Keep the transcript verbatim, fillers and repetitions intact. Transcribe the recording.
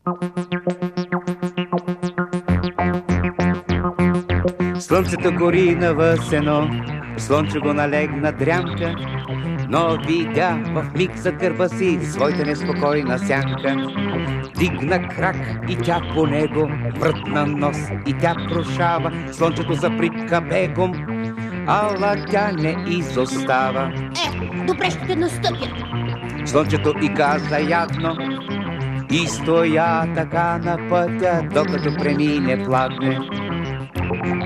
Слънцето гори навъсено, слънче го налегна дрямка, но видя в миг зад гърба си своята неспокойна сянка. Дигна крак и тя по него, въртна нос и тя прошава, слънчето запритка бегом, ала тя не изостава. Е, добре ще те настъпя. Слънчето и каза ядно и стоя така на пътя, докато премине пладне.